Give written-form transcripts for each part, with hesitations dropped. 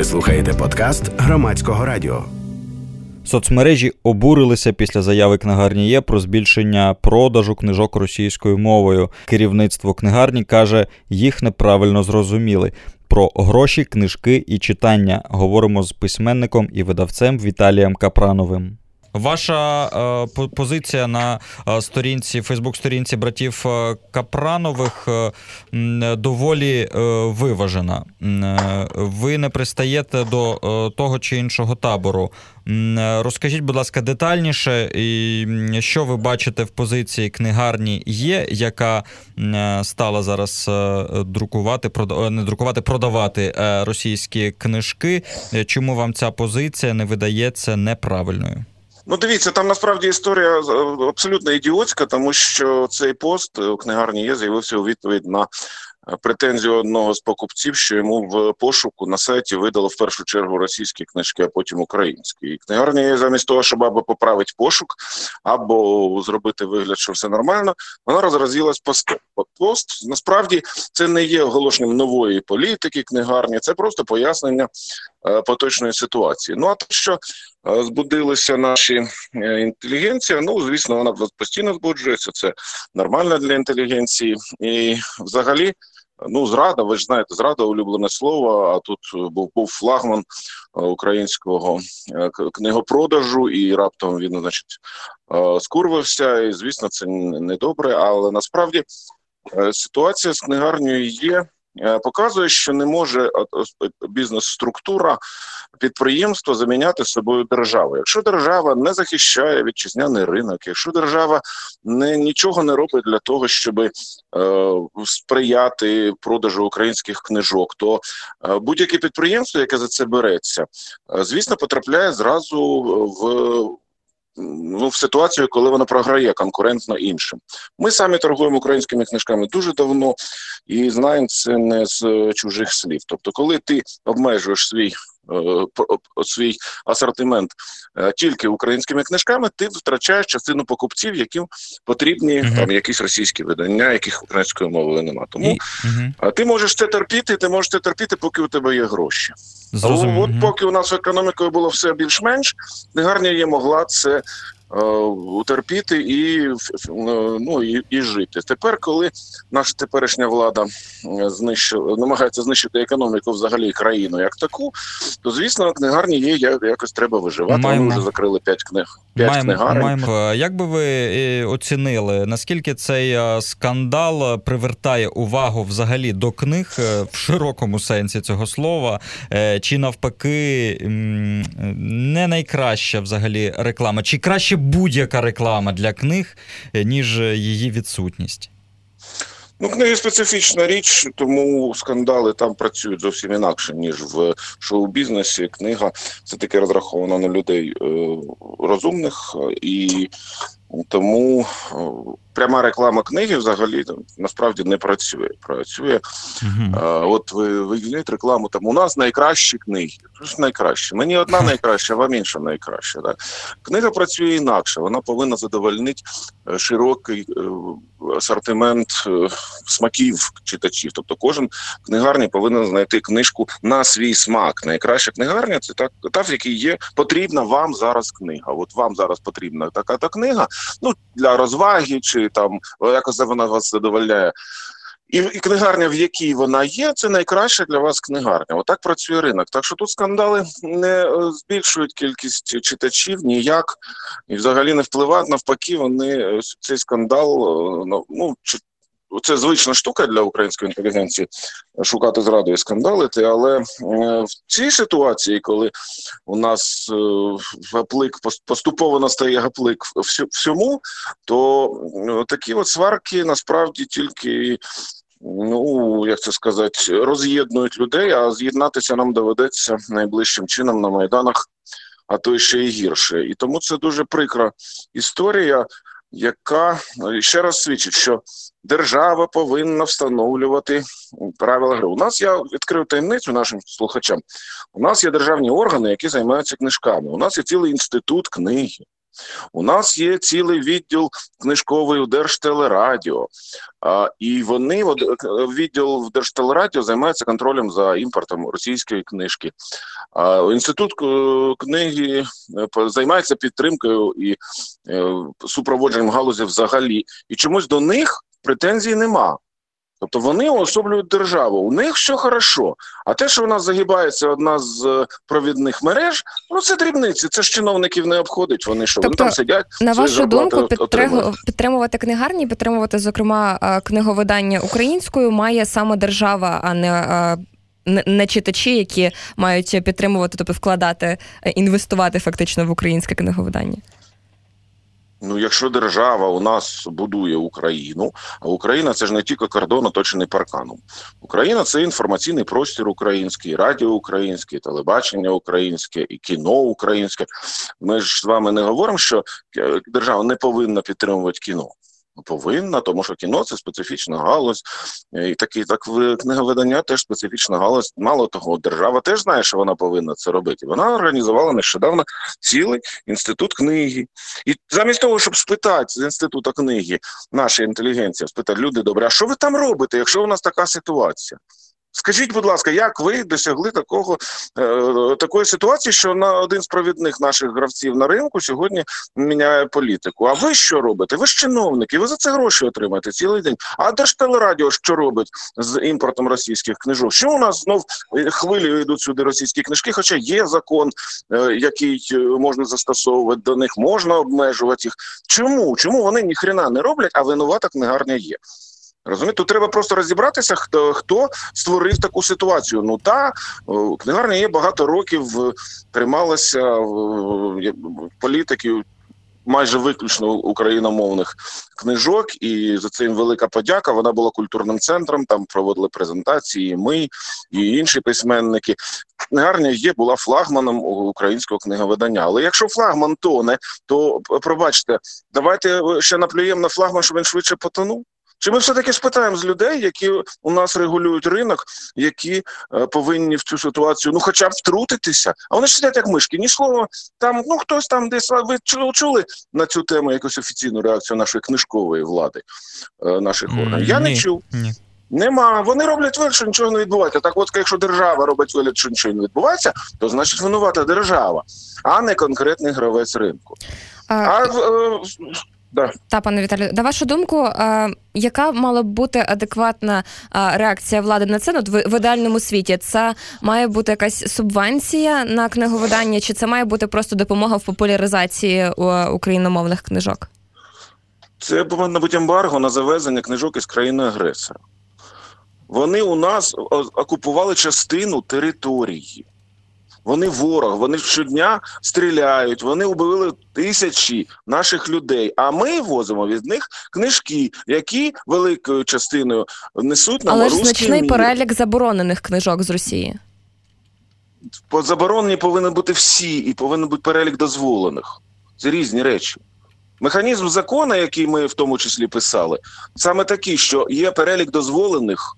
Ви слухаєте подкаст Громадського радіо. Соцмережі обурилися після заяви книгарні Є про збільшення продажу книжок російською мовою. Керівництво книгарні каже, їх неправильно зрозуміли. Про гроші, книжки і читання говоримо з письменником і видавцем Віталієм Капрановим. Ваша позиція на Фейсбук-сторінці братів Капранових доволі виважена. Ви не пристаєте до того чи іншого табору. Розкажіть, будь ласка, детальніше, що ви бачите в позиції книгарні Є, яка стала зараз продавати російські книжки. Чому вам ця позиція не видається неправильною? Ну, дивіться, там насправді історія абсолютно ідіотська, тому що цей пост у книгарні Є з'явився у відповідь на претензію одного з покупців, що йому в пошуку на сайті видало в першу чергу російські книжки, а потім українські. І книгарня Є замість того, щоб або поправити пошук, або зробити вигляд, що все нормально, вона розразилась постом. Пост, насправді, це не є оголошенням нової політики книгарні, це просто пояснення поточної ситуації. Ну, а те, що збудилися наші інтелігенція, ну, звісно, вона постійно збуджується, це нормально для інтелігенції. І взагалі, ну, зрада, ви ж знаєте, зрада – улюблене слово, а тут був флагман українського книгопродажу, і раптом він, значить, скурвився, і, звісно, це недобре, але насправді ситуація з книгарнею Є показує, що не може бізнес-структура підприємства заміняти собою державу. Якщо держава не захищає вітчизняний ринок, якщо держава нічого не робить для того, щоб сприяти продажу українських книжок, то будь-яке підприємство, яке за це береться, звісно, потрапляє зразу в ситуацію, коли вона програє конкурентно іншим. Ми самі торгуємо українськими книжками дуже давно і знаємо це не з чужих слів. Тобто, коли ти обмежуєш свій асортимент тільки українськими книжками, ти втрачаєш частину покупців, яким потрібні там якісь російські видання, яких українською мовою немає. Тому ти можеш це терпіти, поки у тебе є гроші. От поки у нас економікою було все більш-менш, книгарня Є могла це утерпіти і жити. Тепер, коли наша теперішня влада намагається знищити економіку взагалі країну як таку, то, звісно, книгарні Є якось треба виживати. Вони вже закрили 5 книгарень. Як би ви оцінили, наскільки цей скандал привертає увагу взагалі до книг в широкому сенсі цього слова, чи навпаки не найкраща взагалі реклама, чи краще будь-яка реклама для книг, ніж її відсутність? Ну, книги – специфічна річ, тому скандали там працюють зовсім інакше, ніж в шоу-бізнесі. Книга – це таки розрахована на людей розумних, і тому пряма реклама книги взагалі насправді не працює. От ви візьміть рекламу, там у нас найкращі книги. Що ж найкраще? Мені одна найкраща, вам інша найкраща. Так? Книга працює інакше, вона повинна задовольнити широкий асортимент смаків читачів. Тобто кожен книгарня повинен знайти книжку на свій смак. Найкраща книгарня – це та, в якій є потрібна вам зараз книга. От вам зараз потрібна така-та книга, ну, для розваги, чи там якось вона вас задовольняє. І книгарня, в якій вона є, це найкраща для вас книгарня. Отак працює ринок. Так що тут скандали не збільшують кількість читачів ніяк, і взагалі не впливають. Навпаки, вони цей скандал, це звична штука для української інтелігенції шукати зраду і скандалити, але в цій ситуації, коли у нас гаплик поступово настає гаплик всьому, то такі от сварки насправді тільки, роз'єднують людей, а з'єднатися нам доведеться найближчим чином на Майданах, а то ще й гірше. І тому це дуже прикра історія, яка ще раз свідчить, що держава повинна встановлювати правила гри. У нас, я відкрив таємницю нашим слухачам, у нас є державні органи, які займаються книжками. У нас є цілий інститут книги. У нас є цілий відділ книжковий у Держтелерадіо. І вони, відділ в Держтелерадіо займається контролем за імпортом російської книжки. Інститут книги займається підтримкою і супроводженням галузі взагалі. І чомусь до них претензій нема. Тобто вони уособлюють державу, у них все хорошо. А те, що у нас загибається одна з провідних мереж, це дрібниці, це ж чиновників не обходить, вони що, вони там сидять, на вашу думку, підтримувати книгарні, підтримувати, зокрема, книговидання українською має саме держава, а не читачі, які мають підтримувати, тобто вкладати, інвестувати фактично в українське книговидання? Якщо держава у нас будує Україну, а Україна – це ж не тільки кордон, оточений парканом. Україна – це інформаційний простір український, радіо українське, телебачення українське, і кіно українське. Ми ж з вами не говоримо, що держава не повинна підтримувати кіно. Повинна, тому що кіно – це специфічна галузь, і так книговидання теж специфічна галузь. Мало того, держава теж знає, що вона повинна це робити. Вона організувала нещодавно цілий інститут книги. І замість того, щоб спитати з інституту книги нашої інтелігенції, спитати, люди добрі, а що ви там робите, якщо у нас така ситуація? Скажіть, будь ласка, як ви досягли такої ситуації, що один з провідних наших гравців на ринку сьогодні міняє політику? А ви що робите? Ви ж чиновники, ви за це гроші отримаєте цілий день. А Держтелерадіо що робить з імпортом російських книжок? Що у нас знов хвилею йдуть сюди російські книжки, хоча є закон, який можна застосовувати до них, можна обмежувати їх. Чому? Чому вони ніхрена не роблять, а винувата книгарня є? Розумієте, тут треба просто розібратися, хто створив таку ситуацію. Книгарня є багато років, трималася політики майже виключно україномовних книжок, і за це їм велика подяка. Вона була культурним центром, там проводили презентації ми і інші письменники. Книгарня була флагманом українського книговидання. Але якщо флагман тоне, то, пробачте, давайте ще наплюємо на флагман, щоб він швидше потонув. Чи ми все-таки спитаємо з людей, які у нас регулюють ринок, які повинні в цю ситуацію, хоча б втрутитися? А вони ж сидять як мишки, ні слова, там, хтось там десь, ви чули на цю тему якусь офіційну реакцію нашої книжкової влади, наших органів? Я не чув. Ні. Нема. Вони роблять вигляд, що нічого не відбувається. Так от, якщо держава робить вигляд, що нічого не відбувається, то значить винувата держава, а не конкретний гравець ринку. Та, пане Віталію, на вашу думку, яка мала б бути адекватна реакція влади на це? В ідеальному світі це має бути якась субвенція на книговидання, чи це має бути просто допомога в популяризації україномовних книжок? Це повинно бути ембарго на завезення книжок із країни-агресора. Вони у нас окупували частину території. Вони ворог, вони щодня стріляють, вони убили тисячі наших людей, а ми возимо від них книжки, які великою частиною несуть нам русський мір. Але ж значний перелік заборонених книжок з Росії. Заборонені повинні бути всі, і повинен бути перелік дозволених. Це різні речі. Механізм закону, який ми в тому числі писали, саме такий, що є перелік дозволених,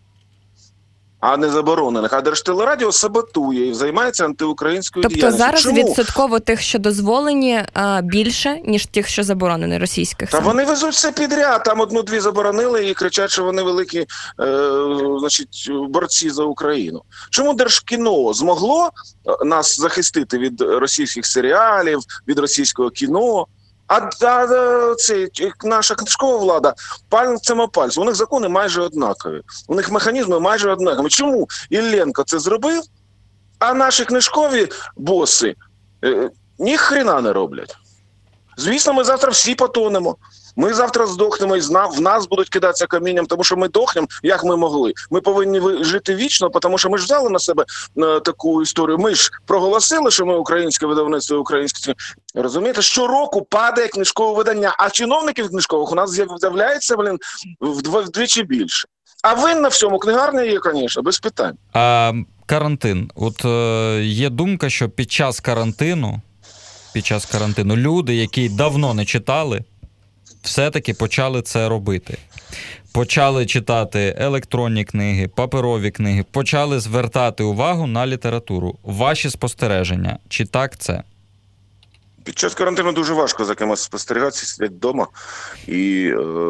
а не заборонених. А Держтелерадіо саботує і займається антиукраїнською діяльністю. Тобто зараз відсотково тих, що дозволені, більше, ніж тих, що заборонені, російських? Та вони везуть все підряд. Там одну-дві заборонили і кричать, що вони великі борці за Україну. Чому Держкіно змогло нас захистити від російських серіалів, від російського кіно? А наша книжкова влада пальцем о пальцем. У них закони майже однакові. У них механізми майже однакові. Чому Іллєнко це зробив, а наші книжкові боси ні хрена не роблять? Звісно, ми завтра всі потонемо. Ми завтра здохнемо і в нас будуть кидатися камінням, тому що ми дохнемо, як ми могли. Ми повинні жити вічно, тому що ми ж взяли на себе таку історію. Ми ж проголосили, що ми українське видавництво, українське. Розумієте, щороку падає книжкове видання, а чиновників книжкових у нас з'являється, вдвічі більше. А винна всьому книгарня є, звісно, без питань. Карантин. От є думка, що під час карантину люди, які давно не читали, все-таки почали це робити. Почали читати електронні книги, паперові книги, почали звертати увагу на літературу. Ваші спостереження, чи так це? Під час карантину дуже важко за кимось спостерігати, сидять вдома і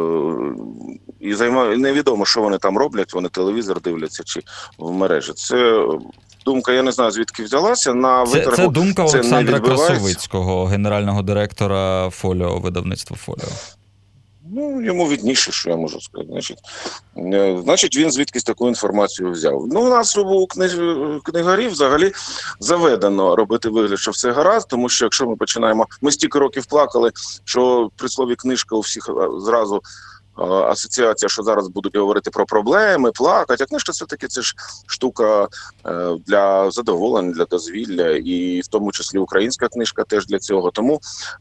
невідомо, що вони там роблять, вони телевізор дивляться чи в мережі. Це думка, я не знаю, звідки взялася. На виторгу це думка Олександра не Красовицького, генерального директора «Фоліо», видавництва «Фоліо». Ну, йому відніше, що я можу сказати. Значить, він звідкись таку інформацію взяв. Ну, у нас у книгарів взагалі заведено робити вигляд, що все гаразд, тому що якщо ми починаємо... Ми стільки років плакали, що при слові книжка у всіх зразу асоціація, що зараз будуть говорити про проблеми, плакати. А книжка все-таки це ж штука для задоволення, для дозвілля, і в тому числі українська книжка теж для цього. Тому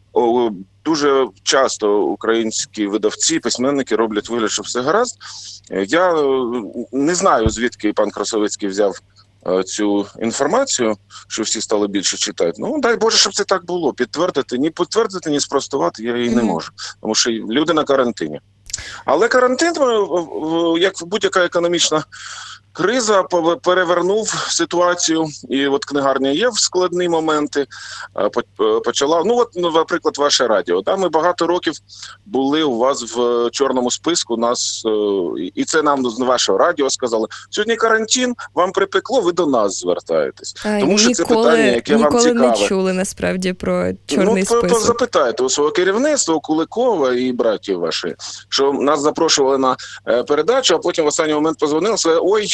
дуже часто українські видавці, письменники роблять вигляд, що все гаразд. Я не знаю, звідки пан Красовицький взяв цю інформацію, що всі стали більше читати. Ну, дай Боже, щоб це так було. Підтвердити, ні спростувати я її не можу. Тому що люди на карантині. Але карантин, як будь-яка економічна криза, перевернув ситуацію, і от книгарня є в складні моменти, почала, наприклад, ваше радіо. Ми багато років були у вас в чорному списку, і це нам з вашого радіо сказали. Сьогодні карантин, вам припекло, ви до нас звертаєтесь. Тому що це питання, яке вам цікаве. Ніколи не чули, насправді, про чорний список. Запитайте у свого керівництва, у Куликова і братів ваших, що нас запрошували на передачу, а потім в останній момент позвонили, сказали, ой,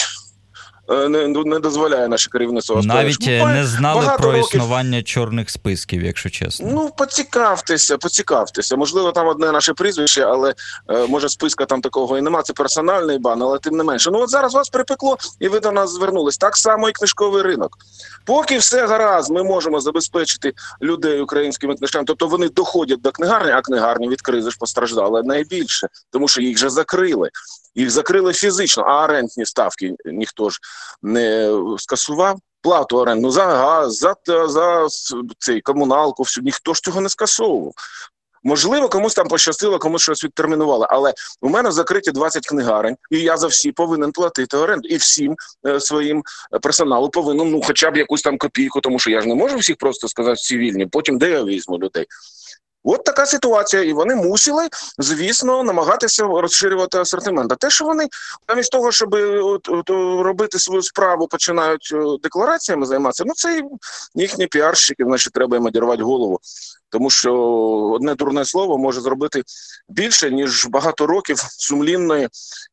не дозволяє наше керівництво. Навіть не знали про існування чорних списків, якщо чесно. Ну, поцікавтеся. Можливо, там одне наше прізвище, але може списка там такого і нема. Це персональний бан, але тим не менше. Ну от зараз вас припекло і ви до нас звернулись. Так само і книжковий ринок. Поки все гаразд, ми можемо забезпечити людей українськими книжками. Тобто вони доходять до книгарні, а книгарні від кризи ж постраждали найбільше, тому що їх же закрили. Їх закрили фізично, а орендні ставки ніхто ж не скасував. Плату оренду за газ, за цей комуналку, ніхто ж цього не скасовував. Можливо, комусь там пощастило, комусь щось відтермінували, але у мене закриті 20 книгарень, і я за всі повинен платити оренду. І всім своїм персоналу повинен, хоча б якусь там копійку, тому що я ж не можу всіх просто сказати всі вільні, потім де я візьму людей. От така ситуація, і вони мусили, звісно, намагатися розширювати асортимент. А те, що вони замість того, щоб робити свою справу, починають деклараціями займатися, це їхні піарщики, значить, треба їм одірвати голову. Тому що одне дурне слово може зробити більше, ніж багато років сумлінної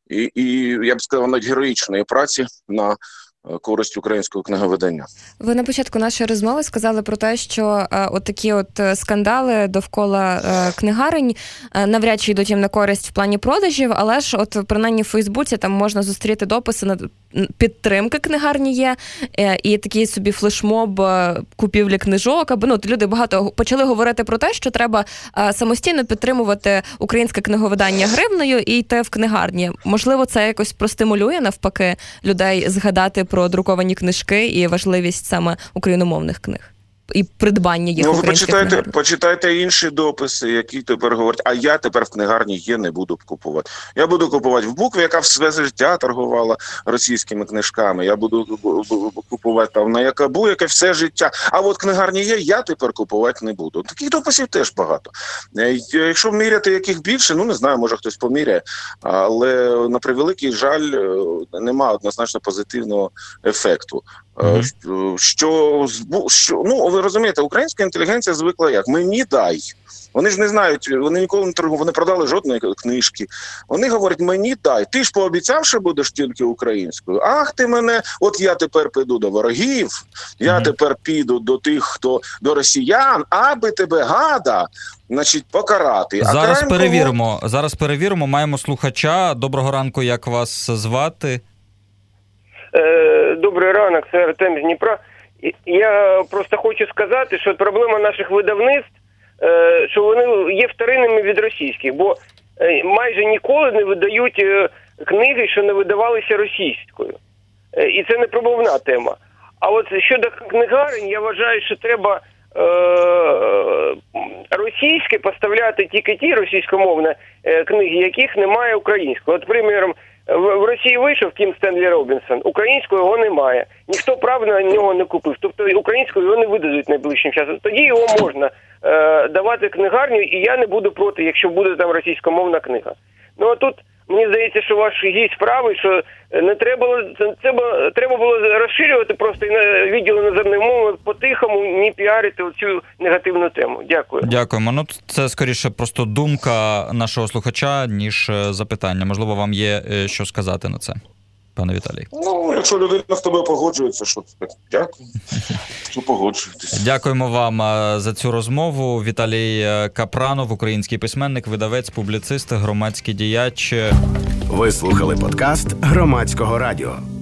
і я б сказав, навіть героїчної праці на користь українського книговидання. Ви на початку нашої розмови сказали про те, що такі скандали довкола книгарень навряд чи йдуть їм на користь в плані продажів, але ж принаймні в Фейсбуці там можна зустріти дописи на підтримки книгарні є, і такий собі флешмоб купівлі книжок, аби люди багато почали говорити про те, що треба самостійно підтримувати українське книговидання гривнею і йти в книгарні. Можливо, це якось простимулює навпаки людей згадати про друковані книжки і важливість саме україномовних книг і придбання їх українських книгарень. Почитайте інші дописи, які тепер говорять, а я тепер в книгарні не буду купувати. Я буду купувати в Букві, яка все життя торгувала російськими книжками. Я буду купувати там на Якабу, яке все життя. А от книгарні я тепер купувати не буду. Таких дописів теж багато. Якщо міряти яких більше, не знаю, може хтось поміряє, але на превеликий жаль нема однозначно позитивного ефекту. Ви розумієте, українська інтелігенція звикла як? Мені дай. Вони ж не знають, вони ніколи не торгували, не продали жодної книжки. Вони говорять, мені дай. Ти ж пообіцяв, що будеш тільки українською. Ах ти мене, от я тепер піду до ворогів, я тепер піду до тих, хто до росіян, аби тебе, гада, покарати. Зараз перевіримо, маємо слухача. Доброго ранку, як вас звати? Добрий ранок, це Артем з Дніпра. Я просто хочу сказати, що проблема наших видавництв, що вони є вторинними від російських, бо майже ніколи не видають книги, що не видавалися російською. І це не пробивна тема. А от щодо книгарень, я вважаю, що треба російське поставляти тільки ті російськомовні книги, яких немає української. От, приміром, В Росії вийшов Кім Стенлі Робінсон, українського його немає. Ніхто прав на нього не купив. Тобто українською його не видадуть найближчим часом. Тоді його можна давати книгарню, і я не буду проти, якщо буде там російськомовна книга. Ну а тут мені здається, що ваш гість правий, що не треба було розширювати просто відділ іноземної мови по-тихому, не піарити оцю негативну тему. Дякую. Дякуємо. Ну, це скоріше просто думка нашого слухача, ніж запитання. Можливо, вам є що сказати на це, пане Віталій? Ну, якщо людина з тобою погоджується, що це? Дякую. Що погоджуєтесь. Дякуємо вам за цю розмову. Віталій Капранов, український письменник, видавець, публіцист, громадський діяч. Ви слухали подкаст Громадського радіо.